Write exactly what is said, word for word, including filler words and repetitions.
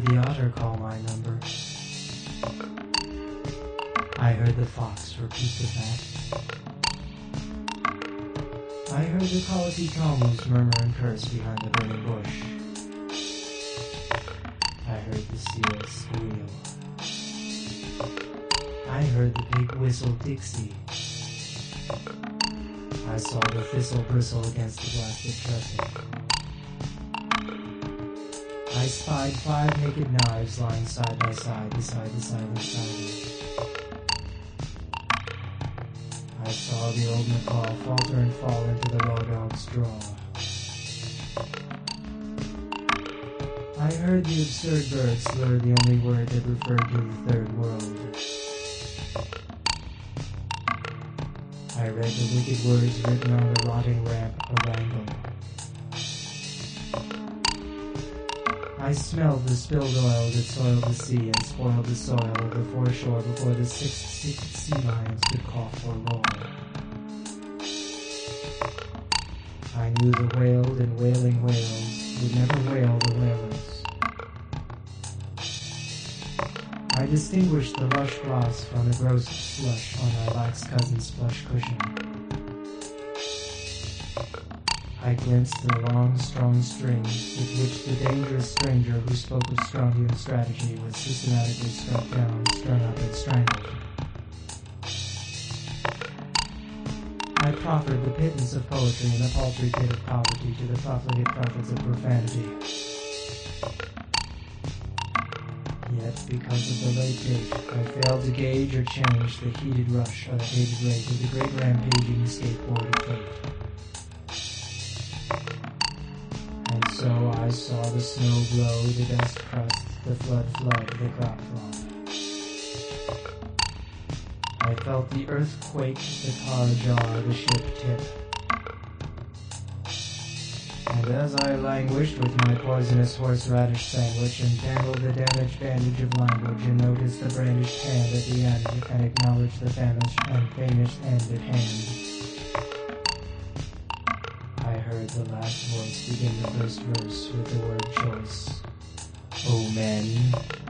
heard the otter call my number. I heard the fox repeat the fact. I heard the colicky calmos murmur and curse behind the burning bush. I heard the seal squeal. I heard the pig whistle Dixie. I saw the thistle bristle against the blasted trestle. I spied five naked knives lying side by side beside the silent tiger. I saw the old macaw falter and fall into the raw dog's draw. I heard the absurd bird slur the only word that referred to the third world. I read the wicked words written on the rotting ramp of Wrangle. I smelled the spilled oil that soiled the sea and spoiled the soil of the foreshore before the six secret sea lions could cough or roar. I knew the wailed and wailing whales would never wail the whalers. I distinguished the lush gloss from the gross slush on my lax cousin's plush cushion. I glimpsed the long, strong string with which the dangerous stranger who spoke of strontium strategy was systematically struck down, strung up, and strangled. I proffered the pittance of poetry and the paltry pit of poverty to the profligate prophets of profanity. Yet, because of the late date, I failed to gauge or change the heated rush or the hated rate of the great rampaging skateboard of fate. And so I saw the snow blow, the dust crust, the flood flood, the crop flop. I felt the earth quake, the car jar, the ship tip. And as I languished with my poisonous horseradish sandwich and dandled the damaged bandage of language and noticed the brandished hand at the end and acknowledged the famished and famous end at hand, I heard the last voice begin the first verse with the word choice. O men,